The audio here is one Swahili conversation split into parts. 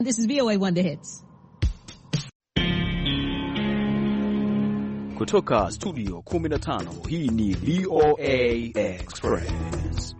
This is VOA One Hits. Kutoka studio 15, hii ni VOA Express.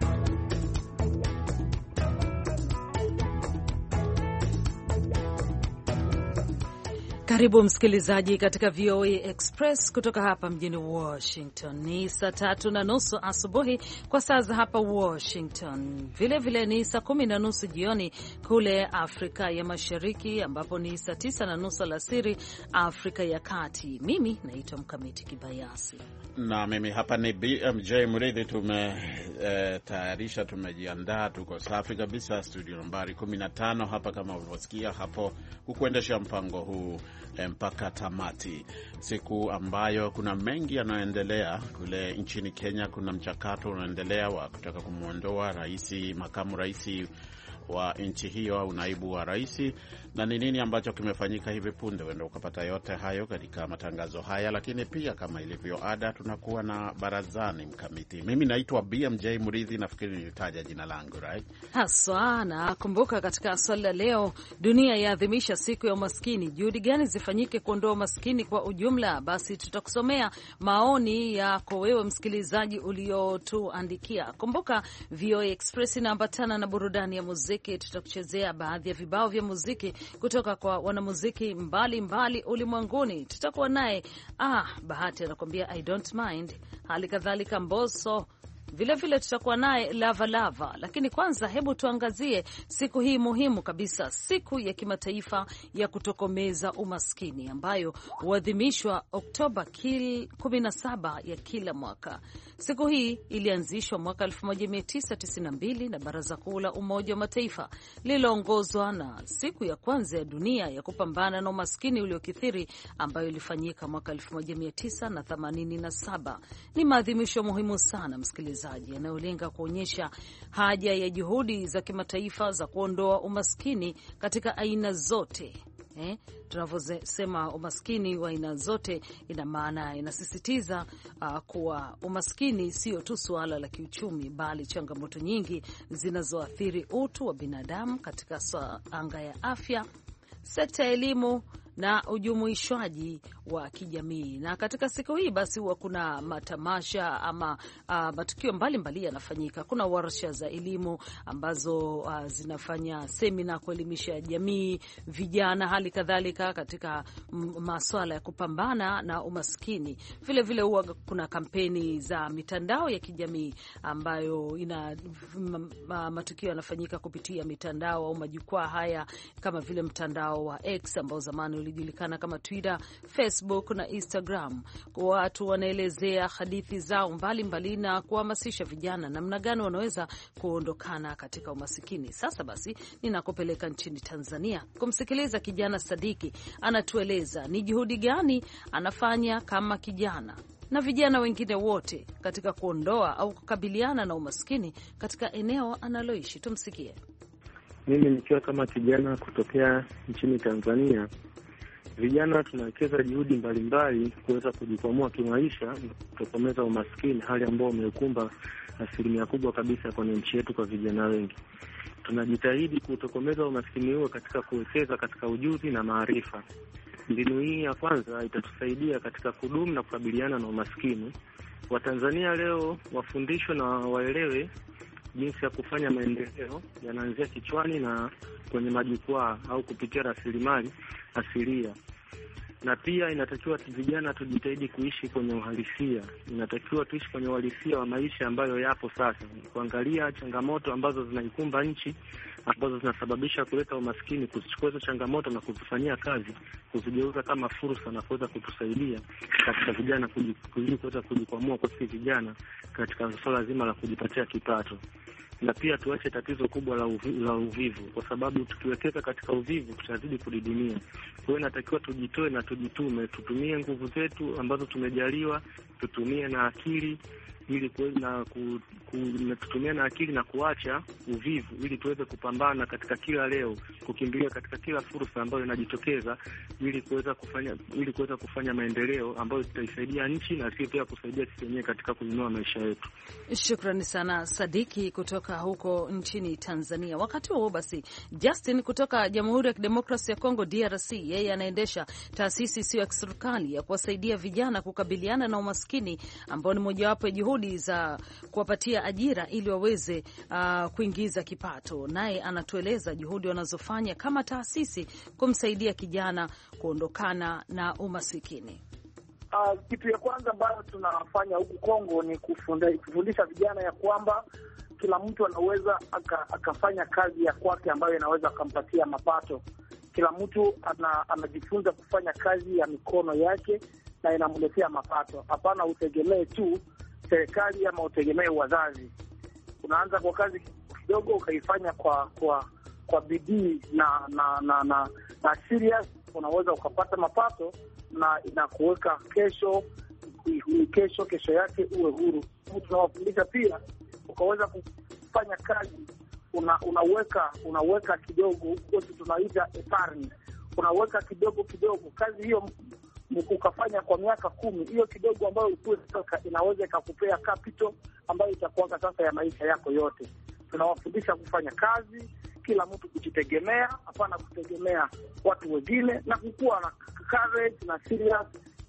Karibu msikilizaji katika VOA Express kutoka hapa mjini Washington. Ni saa 3:30 asubuhi kwa saa za hapa Washington. Vile ni saa 10:30 jioni kule Afrika ya Mashariki, ambapo ni saa 9:30 alasiri Afrika ya Kati. Mimi naitwa Mkamiti Kibayasi. Na mimi hapa ni BMJ Mridhi. Tumetayarisha, tumejiandaa, tuko safi kabisa. Studio nambari 15 hapa, kama ulivyosikia hapo, kukuendesha mpango huu mpaka tamati, siku ambayo kuna mengi yanayoendelea kule nchini Kenya. Kuna mchakato unaendelea wa kutaka kumuondoa makamu rais wa nchi hiyo au naibu wa rais, na ni nini ambacho kimefanyika hivi punde. Wenda ukapata yote hayo katika matangazo haya, lakini pia kama ilivyo ada, tunakuwa na barazani. Mkamiti, mimi naitwa BMJ Mridhi, nafikiri nilitaja jina langu right? Haswa, na kumbuka katika swali la leo, dunia yaadhimisha siku ya umaskini, juhudi gani zifanyike kuondoa umaskini kwa ujumla? Basi tutakusomea maoni yako wewe msikilizaji uliotuandikia. Kumbuka VOA Express inaambatana na burudani ya muziki. Tutakuchezea baadhi ya vibao vya muziki kutoka kwa wanamuziki mbalimbali ulimwenguni. Tutakuwa naye Bahati anakuambia I don't mind, hali kadhalika Mbosso. Vile tutakuwa naye Lava. Lakini kwanza, hebu tuangazie siku hii muhimu kabisa, siku ya kimataifa ya kutokomeza umaskini, ambayo huadhimishwa Oktoba 17 ya kila mwaka. Siku hii ilianzishwa mwaka 1992 na Baraza Kuu la Umoja wa Mataifa, lililoongozwa na siku ya kwanza ya dunia ya kupambana na umaskini uliokithiri, ambayo ilifanyika mwaka 1987. Ni maadhimisho muhimu sana, msikilizaji, yanayolenga kuonyesha haja ya juhudi za kimataifa za kuondoa umaskini katika aina zote. Tunavyosema umaskini wa aina zote, ina maana inasisitiza kuwa umaskini sio tu suala la kiuchumi, bali changamoto nyingi zinazoathiri utu wa binadamu katika anga ya afya, sekta ya elimu na ujumuishwaji wa kijamii. Na katika siku hii basi huwa kuna matamasha ama matukio mbalimbali yanafanyika. Kuna warsha za elimu ambazo zinafanya semina kuelimisha jamii, vijana, hali kadhalika katika masuala ya kupambana na umaskini. Vile huwa kuna kampeni za mitandao ya kijamii ambayo ina matukio yanafanyika kupitia mitandao au majukwaa haya, kama vile mtandao wa X ambao zamani ulijulikana kama Twitter, Facebook na Instagram. Watu wanaelezea hadithi zao mbalimbali na kuhamasisha vijana namna gani wanaweza kuondokana katika umasikini. Sasa basi, ninakupeleka nchini Tanzania kumsikiliza kijana Sadiki. Anatueleza ni juhudi gani anafanya kama kijana na vijana wengine wote katika kuondoa au kukabiliana na umaskini katika eneo analoishi. Tumsikie. Mimi nikiwa kama kijana kutokea nchini Tanzania, vijana tunawekeza juhudi mbalimbali kuweza kujikwamua kimaisha na kutokomeza umaskini, hali ambayo umeikumba asilimia kubwa kabisa kwenye nchi yetu kwa vijana wengi. Tunajitahidi kutokomeza umaskini huo katika kuwekeza katika ujuzi na maarifa. Mbinu hii ya kwanza itatusaidia katika kudumu na kukabiliana na umaskini. Watanzania leo wafundishwe na waelewe jinsi ya kufanya maendeleo yanaanzia kichwani na kwenye majukwaa au kupitia rasilimali asilia. Na pia inatakiwa vijana tujitahidi kuishi kwenye uhalisia. Inatakiwa tuishi kwenye uhalisia wa maisha ambayo yapo sasa, kuangalia changamoto ambazo zinaikumba nchi, ambazo zinasababisha kuleta umaskini, kuzichukua hizo changamoto na kuzifanyia kazi, kuzigeuza kama fursa na kuweza kutusaidia katika vijana kuweza kujikwamua kwa sisi vijana katika swala zima la kujipatia kipato. Na pia tuache tatizo kubwa la uvivu, kwa sababu tukiwekeza katika uvivu tutazidi kudidimia. Kwa hiyo inatakiwa tujitoe na tujitume, tutumie nguvu zetu ambazo tumejaliwa, tutumie na akili ili kuweza kutumia na akili na kuacha uvivu, ili tuweze kupambana katika kila leo, kukimbilia katika kila fursa ambayo inajitokeza, ili kuweza kufanya maendeleo ambayo itaisaidia nchi na sisi pia kusaidia sisi wenyewe katika kuinua maisha yetu. Shukrani sana Sadiki kutoka huko nchini Tanzania. Wakati huo basi, Justin kutoka Jamhuri ya Kidemokrasia ya Kongo DRC, yeye anaendesha taasisi isiyo ya kiserikali ya kuwasaidia vijana kukabiliana na umaskini, ambao ni mojawapo ya juhudi za kuwapatia ajira ili waweze kuingiza kipato. Naye anatueleza juhudi wanazofanya kama taasisi kumsaidia kijana kuondokana na umasikini. Kitu ya kwanza ambayo tunafanya huku Kongo ni kufundisha vijana ya kwamba kila mtu anaweza akafanya kazi ya kwake ambayo inaweza akampatia mapato. Kila mtu anajifunza kufanya kazi ya mikono yake na inamletea mapato. Hapana utegemee tu serikali ama utegemee wazazi. Unaanza kwa kazi kidogo ukaifanya kwa bidii na serious, unaweza ukapata mapato na inakuweka kesho yake uwe huru. Tunawafundisha pia ukaweza kufanya kazi, unaweka kidogo, kwetu tunaita epargne, unaweka kidogo kazi hiyo ukafanya kwa miaka 10, hiyo kidogo ambayo inaweza ikakupea capital ambayo itakuwa sasa ya maisha yako yote. Tunawafundisha kufanya kazi, kila mtu kujitegemea, hapana kutegemea watu wengine, na kukuwa na courage na serious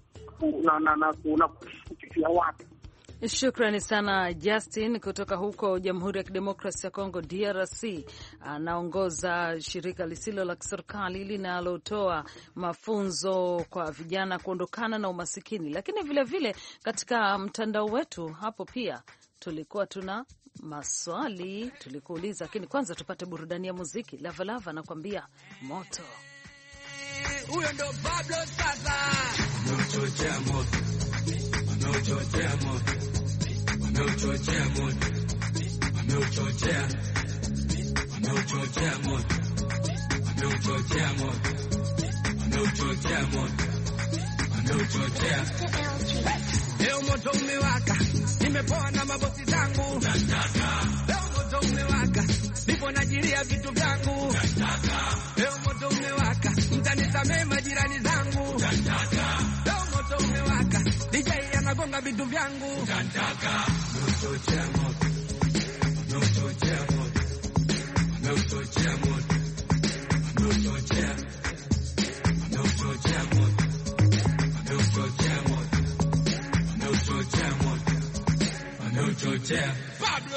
na kufikia watu. Shukrani sana Justin kutoka huko Jamhuri ya Kidemokrasia ya Kongo DRC. Anaongoza shirika lisilo la kiserikali linalotoa mafunzo kwa vijana kuondokana na umasikini. Lakini vile vile katika mtandao wetu hapo pia tulikuwa tuna maswali tulikuuliza, lakini kwanza tupate burudani ya muziki. Lava Lava anakuambia moto. Huyo ndo Pablo sasa. Wameuchochea moto. Wameuchochea moto. Wameuchochea moto. Wameuchochea. Wameuchochea moto. Wameuchochea moto. Wameuchochea moto. Wameuchochea. Leo moto umewaka. Nimepoa na mabosi zangu. Leo moto umewaka. Nipo najilia vitu vyangu. Leo moto umewaka. Mtanisamee majirani zangu. Leo moto umewaka. DJ anagonga vitu vyangu. Wameuchochea moto. Wameuchochea moto. Wameuchochea moto. Wameuchochea. Wameuchochea moto. Wameuchochea moto. Wameuchochea moto. Wameuchochea. Pablo.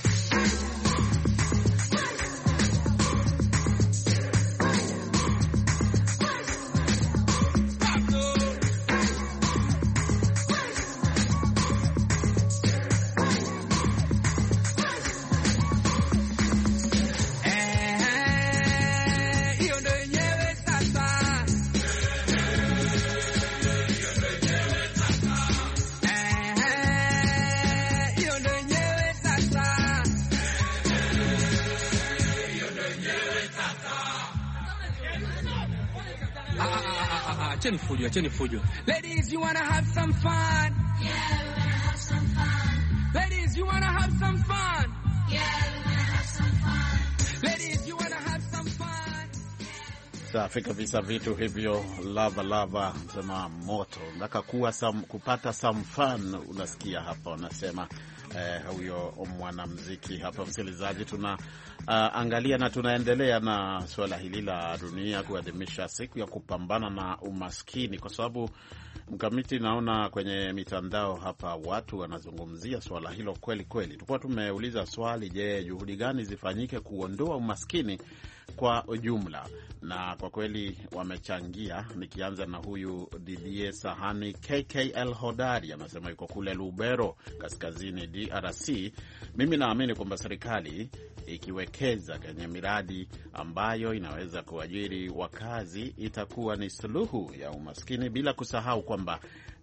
Acheni fujo. Ladies, you wanna have some fun? Yeah, we wanna have some fun. Ladies, you wanna have some fun? Yeah, we wanna have some fun. Ladies, you wanna have some fun? Safi kabisa, vitu hivyo. Lava Lava sema moto. Nataka kupata some fun, unasikia hapa unasema huyo mwanamuziki hapa. Msikilizaji, tuna angalia na tunaendelea na suala hili la dunia kuadhimisha siku ya kupambana na umaskini, kwa sababu mkamiti, naona kwenye mitandao hapa watu wanazungumzia swala hilo kweli kweli. Tulikuwa tumeuliza swali, je, juhudi gani zifanyike kuondoa umaskini kwa ujumla, na kwa kweli wamechangia. Nikianza na huyu Didier Sahani KKL Hodari, anasema yuko kule Lubero kaskazini DRC. Mimi naamini kwamba serikali ikiwekeza kwenye miradi ambayo inaweza kuajiri wakazi itakuwa ni suluhu ya umaskini, bila kusahau kwamba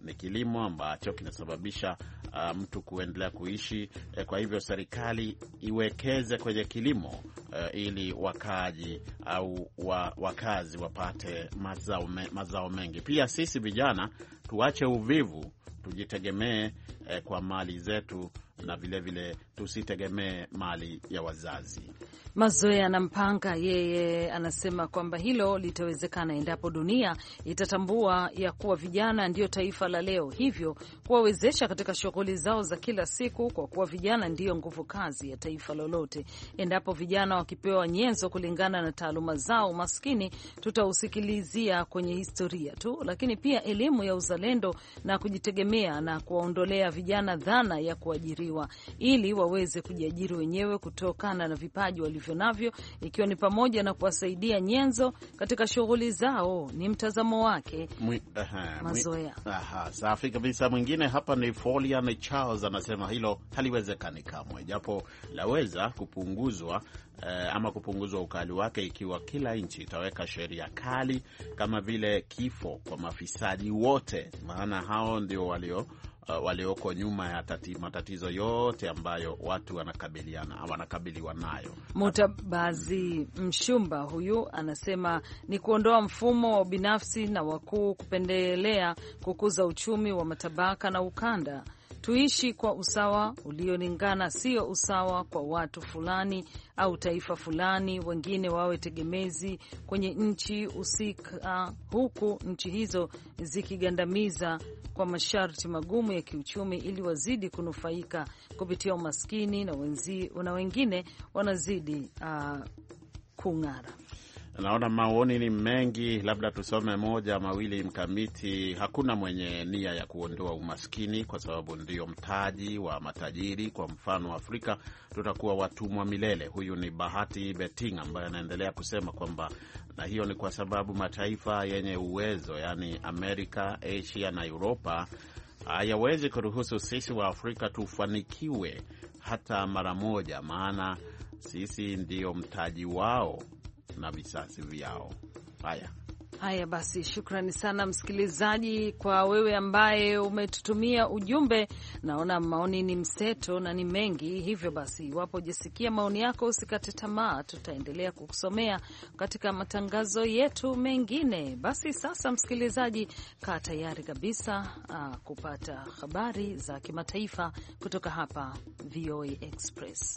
ni kilimo ambacho kinasababisha mtu kuendelea kuishi. Kwa hivyo serikali iwekeze kwenye kilimo ili wakaaji au wakazi wapate mazao mengi. Pia sisi vijana tuache uvivu, tujitegemee kwa mali zetu, na vile tusitegemee mali ya wazazi. Mazoea na Mpanga yeye anasema kwamba hilo litawezekana endapo dunia itatambua ya kuwa vijana ndio taifa la leo, hivyo kuwawezesha katika shughuli zao za kila siku, kwa kuwa vijana ndiyo nguvu kazi ya taifa lolote. Endapo vijana wakipewa nyenzo kulingana na taaluma zao, maskini tutausikilizia kwenye historia tu, lakini pia elimu ya uzalendo na kujitegemea, na kuwaondolea vijana dhana ya kuajiriwa, ili waweze kujiajiri wenyewe kutokana na vipaji walivyo navyo, ikiwa ni pamoja na kuwasaidia nyenzo katika shughuli zao. Ni mtazamo wake Mazoea. Safi kabisa. Mwingine hapa ni Folian Charles, anasema hilo haliwezekani kamwe, japo laweza kupunguzwa ama kupunguzwa ukali wake ikiwa kila nchi itaweka sheria kali kama vile kifo kwa mafisadi wote, maana hao ndio walioko nyuma ya matatizo yote ambayo watu wanakabiliwa nayo. Mutabazi Mshumba huyu anasema ni kuondoa mfumo wa binafsi na wakuu kupendelea kukuza uchumi wa matabaka na ukanda. Tuishi kwa usawa uliolingana, sio usawa kwa watu fulani au taifa fulani, wengine wawe tegemezi kwenye nchi husika, huku nchi hizo zikigandamiza kwa masharti magumu ya kiuchumi ili wazidi kunufaika kupitia umaskini, na wengine wanazidi kung'ara. Naona maoni ni mengi, labda tusome moja mawili Mkamiti. Hakuna mwenye nia ya kuondoa umaskini kwa sababu ndio mtaji wa matajiri. Kwa mfano Afrika tutakuwa watumwa milele. Huyu ni Bahati Beting ambaye anaendelea kusema kwamba, na hiyo ni kwa sababu mataifa yenye uwezo, yani Amerika, Asia na Europa, hayawezi kuruhusu sisi wa Afrika tufanikiwe hata mara moja, maana sisi ndio mtaji wao na visasi vyao. Haya basi, shukrani sana msikilizaji kwa wewe ambaye umetutumia ujumbe. Naona maoni ni mseto na ni mengi, hivyo basi iwapo hujasikia maoni yako usikate tamaa, tutaendelea kukusomea katika matangazo yetu mengine. Basi sasa msikilizaji, kaa tayari kabisa kupata habari za kimataifa kutoka hapa VOA Express.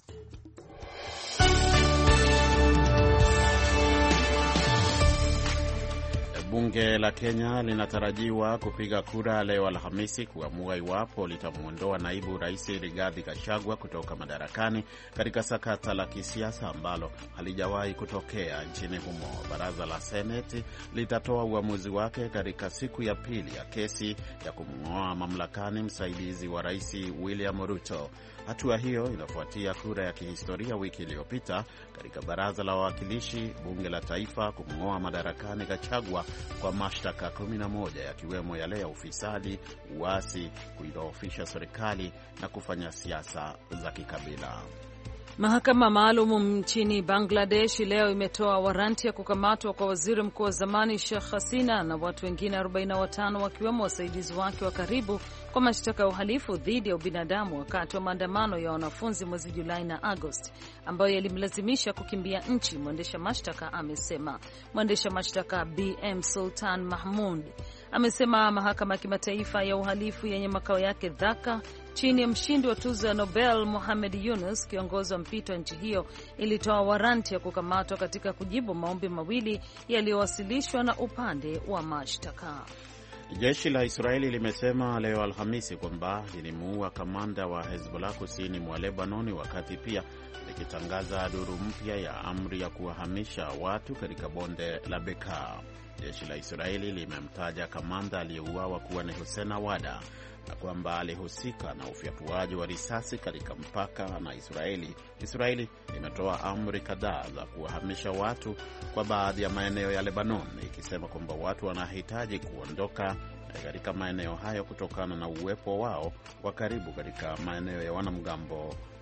Bunge la Kenya linatarajiwa kupiga kura leo Alhamisi kuamua iwapo litamwondoa naibu rais Rigathi Gachagua kutoka madarakani katika sakata la kisiasa ambalo halijawahi kutokea nchini humo. Baraza la Seneti litatoa uamuzi wake katika siku ya pili ya kesi ya kumng'oa mamlakani msaidizi wa rais William Ruto. Hatua hiyo inafuatia kura ya kihistoria wiki iliyopita katika baraza la wawakilishi, bunge la taifa, kumng'oa madarakani Gachagua kwa mashtaka 11 yakiwemo yale ya ufisadi, uasi, kuidhoofisha serikali na kufanya siasa za kikabila. Mahakama maalum nchini Bangladesh leo imetoa waranti ya kukamatwa kwa waziri mkuu wa zamani Sheikh Hasina na watu wengine 45 wakiwemo wasaidizi wake wa karibu kwa mashtaka ya uhalifu dhidi ya ubinadamu wakati wa maandamano ya wanafunzi mwezi Julai na Agosti ambayo yalimlazimisha kukimbia nchi, mwendesha mashtaka amesema. Mwendesha mashtaka BM Sultan Mahmud amesema mahakama ya kimataifa ya uhalifu yenye makao yake Dhaka chini ya mshindi wa tuzo ya Nobel Mohamed Yunus, kiongozi wa mpito wa nchi hiyo, ilitoa waranti ya kukamatwa katika kujibu maombi mawili yaliyowasilishwa na upande wa mashtaka. Jeshi la Israeli limesema leo Alhamisi kwamba lilimuua kamanda wa Hezbollah kusini mwa Lebanoni, wakati pia likitangaza duru mpya ya amri ya kuwahamisha watu katika bonde la Bekaa. Jeshi la Israeli limemtaja kamanda aliyeuawa kuwa ni Hussein Awada na kwamba alihusika na ufyatuaji wa risasi katika mpaka na Israeli. Israeli imetoa amri kadhaa za kuwahamisha watu kwa baadhi ya maeneo ya Lebanon, ikisema kwamba watu wanahitaji kuondoka katika maeneo hayo kutokana na uwepo wao wa karibu katika maeneo ya wanamgambo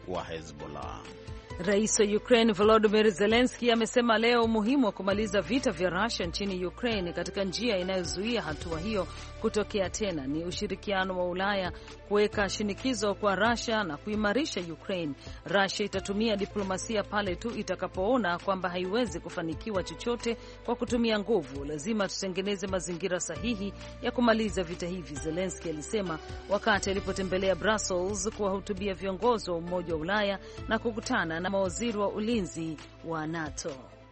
wa Hezbollah. Rais wa Ukraine Volodymyr Zelensky amesema leo umuhimu wa kumaliza vita vya Russia nchini Ukraine katika njia inayozuia hatua hiyo kutokea tena ni ushirikiano wa Ulaya kuweka shinikizo kwa Russia na kuimarisha Ukraine. Russia itatumia diplomasia pale tu itakapoona kwamba haiwezi kufanikiwa chochote kwa kutumia nguvu. Lazima tutengeneze mazingira sahihi ya kumaliza vita hivi, Zelensky alisema wakati alipotembelea Brussels kuwahutubia viongozi wa Umoja wa Ulaya na kukutana na mawaziri wa ulinzi wa NATO.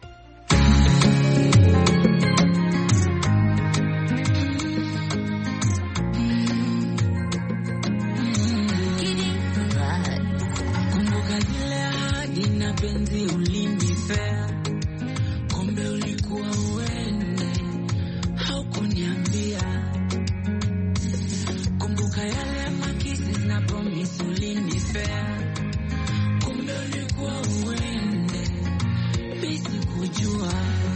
Kumbuka zile ahadi na penzi ulinipea, kumbe ulikuwa uende, haukuniambia. Kumbuka yale makisi na promise ulinipea, kumbe ulikuwa uende, bisi kujua.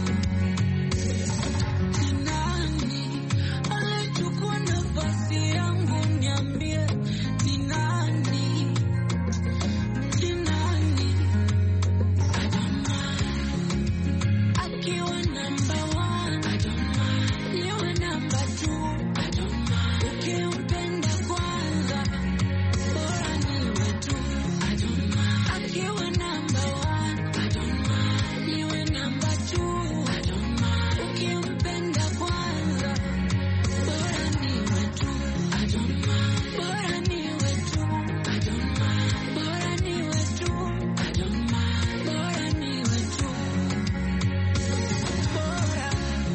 Ni nani aliyechukua nafasi yangu, niambie, ni nani? Ni nani? I don't mind. Akiwa number 1, I don't mind. Niwe number 2, I don't mind. Ukimpenda kwanza, bora niwe tu, I don't mind. Akiwa number 1, I don't mind. Niwe number 2, I don't mind. Ukimpenda kwanza, bora niwe tu, I don't mind. Bora niwe tu, I don't mind. Bora niwe tu, I don't mind. Bora niwe tu, bora.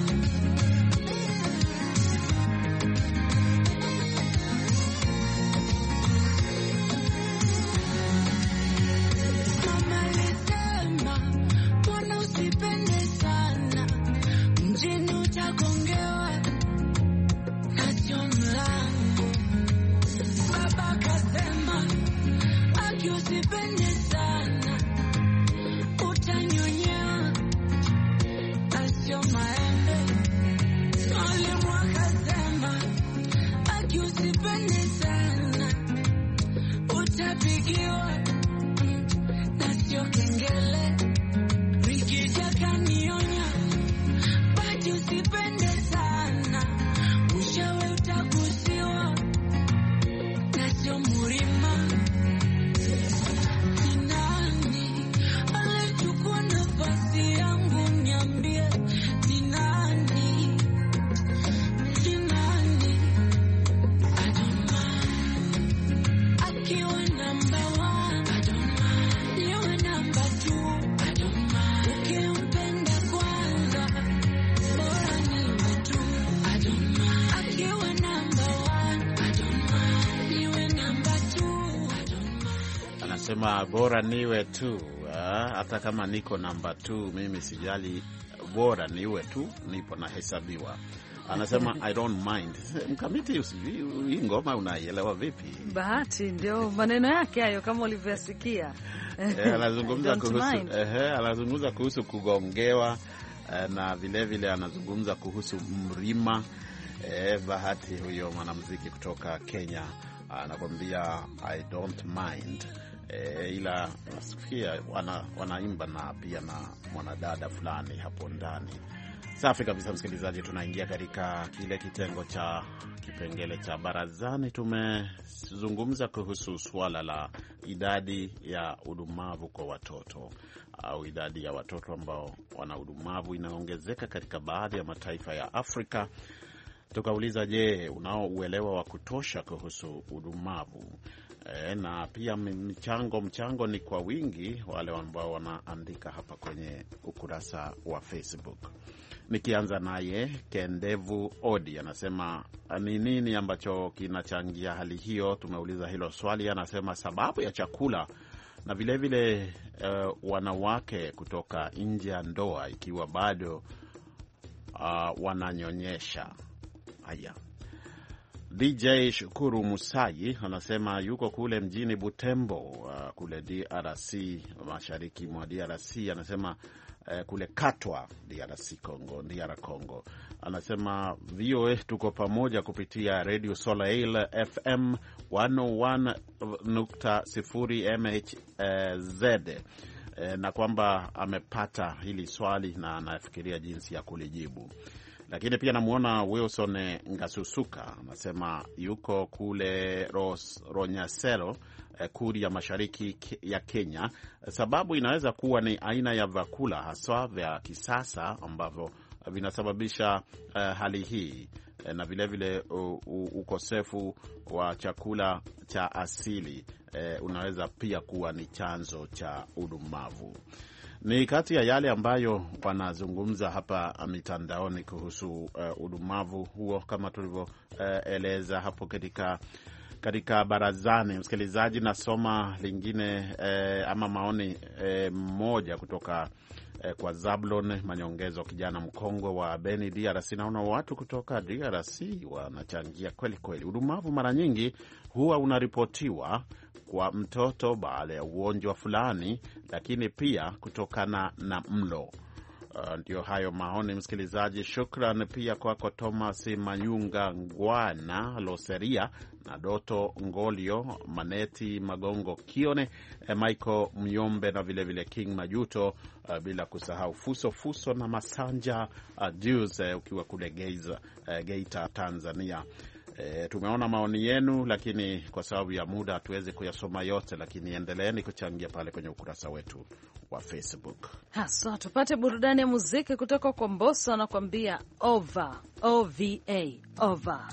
Mama alisema, mwana usipende sana, mjini utagongewa na sio mlango. Baba akasema, aki usipende sana, utanyonyewa na sio maembe. Mwalimu akasema, aki usipende sana, utapigiwa na sio kengele. Rikija kanionya, bati usipende sana, mwishowe utagusiwa na sio murima. Ni nani aliyechukua nafasi yangu, niambie, ni nani? Ni nani? I don't mind. Akiwa number 1, I don't mind. Niwe number 2, I don't mind. Ukimpenda kwanza, bora niwe tu, I don't mind. Akiwa number 1, I don't mind. Niwe number 2, I don't mind. Anasema bora niwe tu, hata kama niko namba 2 mimi sijali, bora niwe tu, nipo na hesabiwa. Anasema I don't mind. Mkamiti, hii ngoma unaielewa vipi? Bahati ndio maneno yake hayo kama ulivyosikia. Anazungumza kuhusu kugongewa na vile anazungumza kuhusu mrima. Bahati huyo mwanamuziki kutoka Kenya anakuambia I don't mind. Ila nasikia wanaimba na pia na mwanadada fulani hapo ndani. Safi kabisa, msikilizaji, tunaingia katika kile kitengo cha kipengele cha barazani. Tumezungumza kuhusu swala la idadi ya udumavu kwa watoto au idadi ya watoto ambao wana udumavu inaongezeka katika baadhi ya mataifa ya Afrika. Tukauliza, je, unao uelewa wa kutosha kuhusu udumavu? Na pia mchango ni kwa wingi wale ambao wanaandika hapa kwenye ukurasa wa Facebook. Nikianza naye Kendevu Odi anasema ni nini ambacho kinachangia hali hiyo? Tumeuliza hilo swali. Anasema sababu ya chakula na vile wanawake kutoka nje ya ndoa ikiwa bado wananyonyesha. Haya. DJ Shukuru Musai anasema yuko kule mjini Butembo, kule DRC, mashariki mwa DRC. Anasema kule Katwa, DR Congo. Anasema VOA tuko pamoja kupitia Radio Soleil FM 101.0 MHz, na kwamba amepata hili swali na anafikiria jinsi ya kulijibu. Lakini pia namuona Wilson Ngasusuka, anasema yuko kule Ronyasero, Kuria mashariki ya Kenya. Sababu inaweza kuwa ni aina ya vyakula hasa vya kisasa ambavyo vinasababisha hali hii, na vilevile ukosefu wa chakula cha asili unaweza pia kuwa ni chanzo cha udumavu. Ni kati ya yale ambayo wanazungumza hapa mitandaoni kuhusu udumavu huo, kama tulivyoeleza hapo katika barazani. Msikilizaji, nasoma lingine ama maoni mmoja kutoka kwa Zablon Manyongezo, kijana mkongwe wa Beni, DRC. Naona watu kutoka DRC wanachangia kweli kweli. Udumavu mara nyingi huwa unaripotiwa kwa mtoto baada ya ugonjwa fulani, lakini pia kutokana na mlo. Ndio hayo maoni, msikilizaji. Shukran pia kwako Thomas Mayunga Ngwana Loseria na Doto Ngolio Maneti Magongo Kione, Michael Myombe na vile King Majuto, bila kusahau Fuso na Masanja Juice ukiwa kule Geita, Tanzania. Tumeona maoni yenu, lakini kwa sababu ya muda hatuwezi kuyasoma yote, lakini endeleeni kuchangia pale kwenye ukurasa wetu wa Facebook. Hasa tupate burudani ya muziki kutoka kwa Mbosso, anakuambia over, OVA, over.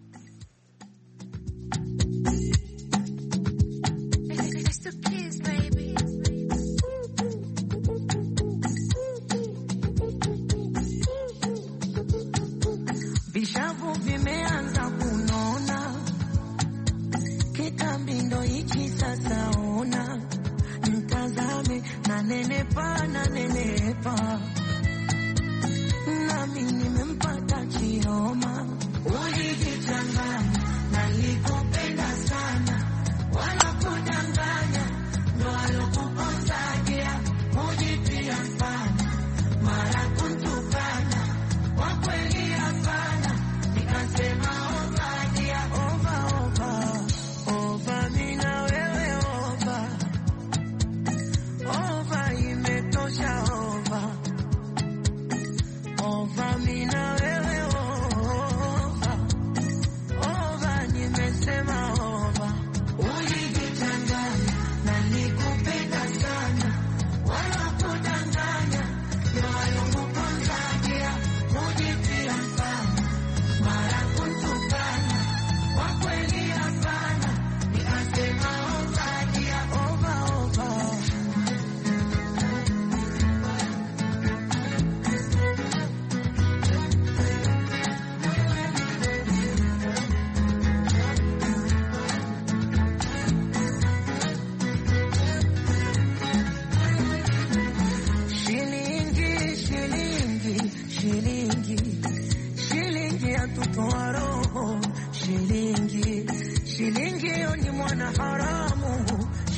Vishavu vimeanza kunona, kitambindo hichi sasa ona, mtazame na nenepa, nami nimempata Chioma, ulijichanganya na likupenda sana, wala kudanganya, ndo alokuponzagia, mujipia mfana, mara kuntukana, wakweli hapana, nikasema over dia, over, mina wewe over, imetosha over, mina wewe over, nimesema over, ulijitanganya na nikupenda sana, wala kudanganya, ndo alokuponzagia, mujipia mfana, mara kuntukana, wakweli hapana, nikasema over dia, over. Shilingi atutoa roho, shilingi ni mwana haramu,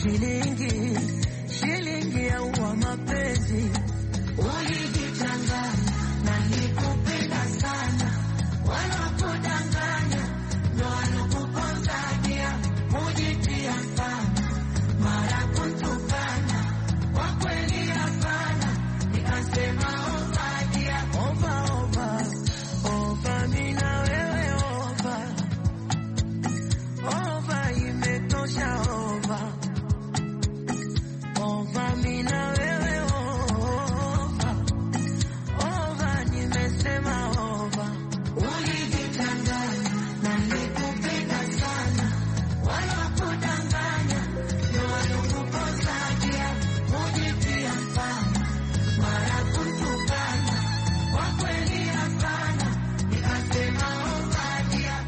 shilingi ya uwa mapenzi, ulijitanganya na nikupenda sana, wala kudanganya, ndo alokuponzagia, mujipia mfana, mara kuntukana, wakweli hapana, nikasema over dia, over, mina wewe over, imetosha over, mina wewe over, nimesema over, ulijitanganya na nikupenda sana, wala kudanganya, ndo alokuponzagia, mujipia mfana, mara kuntukana, wakweli hapana, nikasema over dia,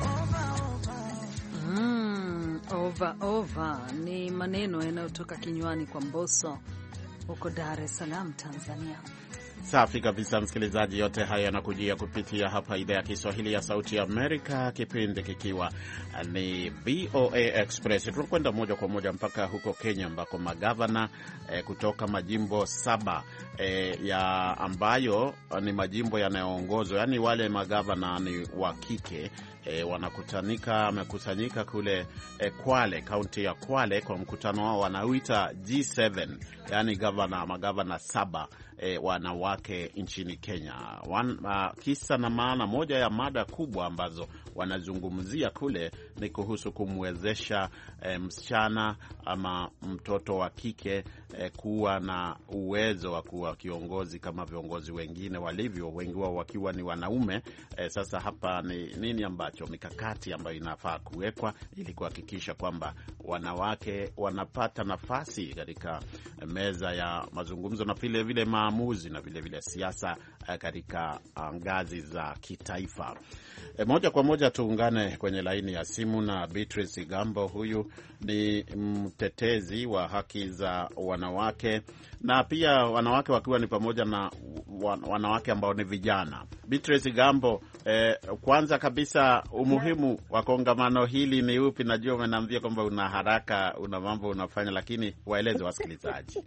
Over ni maneno yanayotoka kinywani kwa Mbosso huko Dar es Salaam, Tanzania. Safi kabisa, msikilizaji, yote haya yanakujia kupitia hapa idhaa ya Kiswahili ya Sauti ya Amerika, kipindi kikiwa ni VOA Express. Tunakwenda moja kwa moja mpaka huko Kenya ambako magavana kutoka majimbo 7 ya ambayo ni majimbo yanayoongozwa, yani wale magavana ni wa kike, wamekusanyika kule Kwale, kaunti ya Kwale, kwa mkutano wao wanaoita G7, yani magavana 7 wanawake nchini Kenya. Kisa na maana, moja ya mada kubwa ambazo wanazungumzia kule ni kuhusu kumwezesha msichana ama mtoto wa kike kuwa na uwezo wa kuwa kiongozi kama viongozi wengine walivyo, wengi wao wakiwa ni wanaume. Sasa hapa ni nini ambacho, mikakati ambayo inafaa kuwekwa ili kuhakikisha kwamba wanawake wanapata nafasi katika meza ya mazungumzo na vile vile maamuzi na vile vile siasa katika ngazi za kitaifa. Moja kwa moja tuungane kwenye laini ya simu na Beatrice Gambo. Huyu ni mtetezi wa haki za wanawake na pia wanawake wakiwa ni pamoja na wanawake ambao ni vijana. Beatrice Gambo, kwanza kabisa umuhimu wa kongamano hili ni upi? Najua umeniambia kwamba una haraka, una mambo unafanya, lakini waeleze wasikilizaji.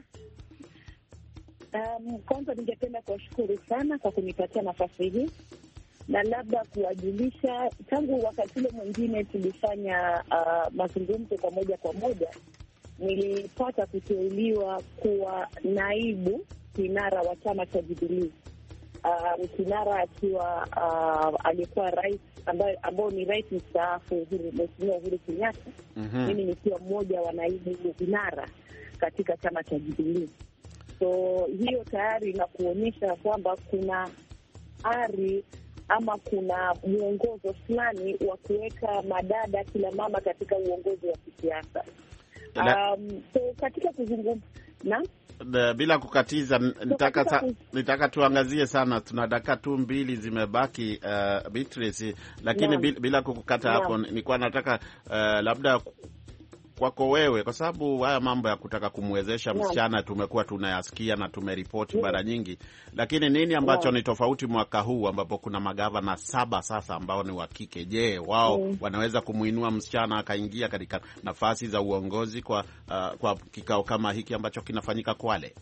Kwanza ningependa kuwashukuru sana kwa kunipatia nafasi hii na labda kuwajulisha, tangu wakati ule mwingine tulifanya mazungumzo kwa moja, nilipata kuteuliwa kuwa naibu kinara wa chama cha Jubilee. Kinara akiwa alikuwa rais ambao ni rais mstaafu Mheshimiwa Uhuru Kenyatta. Mimi nikiwa mmoja wa naibu kinara katika chama cha Jubilee. So hiyo tayari inakuonyesha kwamba kuna ari ama kuna mwongozo fulani wa kuweka madada kila mama katika uongozi wa kisiasa. So katika kuzungumza bila kukatiza, nitaka tuangazie sana, tuna dakika tu 2 zimebaki, Beatrice, lakini bila kukukata hapo, nilikuwa nataka labda kwako wewe, kwa sababu haya mambo ya kutaka kumwezesha msichana tumekuwa tunayasikia na tumeripoti mara nyingi, lakini nini ambacho ni tofauti mwaka huu ambapo kuna magavana 7 sasa ambao ni wa kike? Je, wao wanaweza kumuinua msichana akaingia katika nafasi za uongozi kwa kikao kama hiki ambacho kinafanyika Kwale?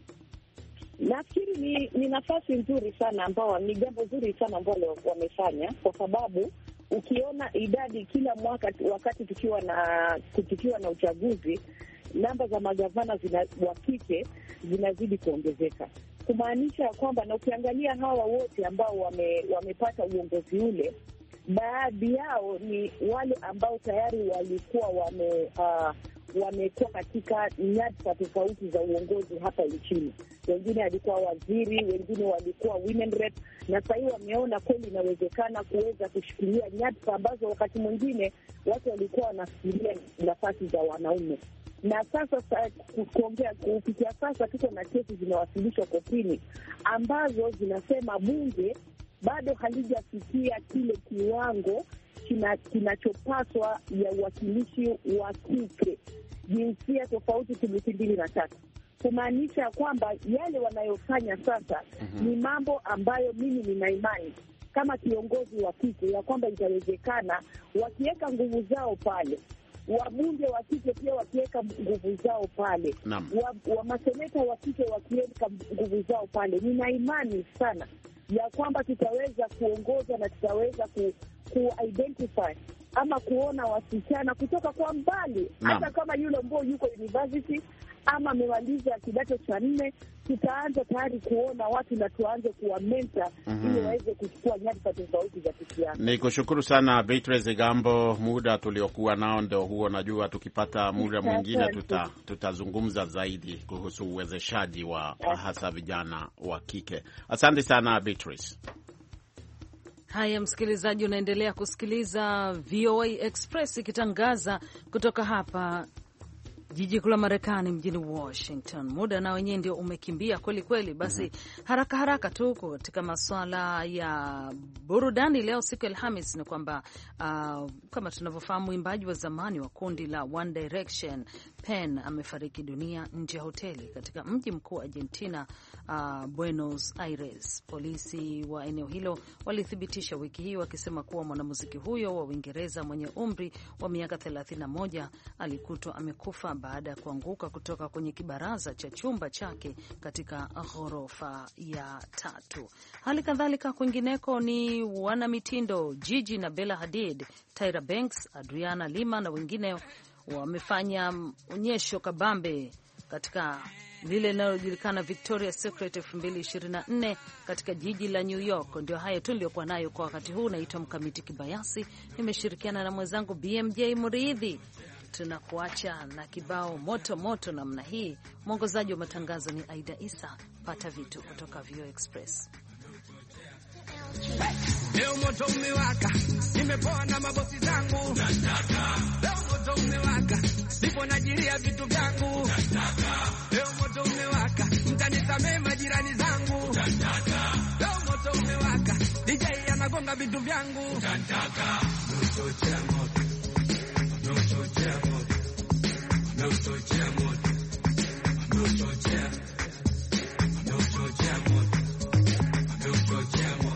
Nafikiri ni nafasi nzuri sana, ambao ni jambo zuri sana ambalo wamefanya, kwa sababu ukiona idadi kila mwaka wakati tukiwa na uchaguzi, namba za magavana wa kike zinazidi kuongezeka, kumaanisha kwamba, na ukiangalia hawa wote ambao wamepata uongozi ule, baadhi yao ni wale ambao tayari walikuwa wamekuwa katika nyadhifa tofauti za uongozi hapa nchini. Wengine walikuwa waziri, wengine walikuwa women rep, na sasa hivi wameona kweli inawezekana kuweza kushikilia nyadhifa ambazo wakati mwingine watu walikuwa wanafikiria nafasi za wanaume. Na sasa kufikia sasa tuko na kesi zinawasilishwa kotini ambazo zinasema bunge bado halijafikia kile kiwango kinachopaswa ya uwakilishi wa kike, jinsia tofauti 203, kumaanisha kwamba yale wanayofanya sasa ni mambo ambayo mimi nina imani kama kiongozi wa kike ya kwamba itawezekana wakiweka nguvu zao pale, wabunge wa kike pia wakiweka nguvu zao pale, wa maseneta wa kike wakiweka nguvu zao pale, nina imani sana ya kwamba tutaweza kuongoza na tutaweza ku-identify ama kuona wasichana kutoka kwa mbali, hata kama yule ambao yuko university ama amemaliza kidato cha 4, tutaanza tayari kuona watu na tuanze kuwamenta ili waweze kuchukua nyadhifa tofauti za kisiasa. Nikushukuru sana Beatrice Gambo, muda tuliokuwa nao ndio huo. Najua tukipata muda mwingine tutazungumza zaidi kuhusu uwezeshaji wa hasa vijana wa kike. Asante sana Beatrice. Haya, msikilizaji, unaendelea kusikiliza VOA Express ikitangaza kutoka hapa jiji kuu la Marekani, mjini Washington. Muda na wenyewe ndio umekimbia kweli kweli. Basi haraka tu katika masuala ya burudani leo, siku ya Alhamis, ni kwamba kama tunavyofahamu, mwimbaji wa zamani wa kundi la One Direction Pen amefariki dunia nje ya hoteli katika mji mkuu wa Argentina, Buenos Aires. Polisi wa eneo hilo walithibitisha wiki hii wakisema kuwa mwanamuziki huyo wa Uingereza mwenye umri wa miaka 31 alikutwa amekufa baada ya kuanguka kutoka kwenye kibaraza cha chumba chake katika ghorofa ya 3. Hali kadhalika kwingineko ni wanamitindo Gigi na Bella Hadid, Tyra Banks, Adriana Lima na wengine wamefanya onyesho kabambe katika lile linalojulikana Victoria's Secret 2024 katika jiji la New York. Ndio haya tu niliokuwa nayo kwa wakati huu. Naitwa Mkamiti Kibayasi, nimeshirikiana na mwenzangu BMJ Muridhi. Tunakuacha na kibao moto moto namna hii. Mwongozaji wa matangazo ni Aida Isa. Pata vitu kutoka VOA Express. Leo moto umewaka, nimepoa na mabosi zangu. Leo moto umewaka, nipo najiria vitu vyangu. Leo moto umewaka, mtanisamee majirani zangu. Leo moto umewaka, DJ anagonga vitu vyangu. Nuchochea moto, nuchochea moto, nuchochea moto, nuchochea moto, nuchochea moto.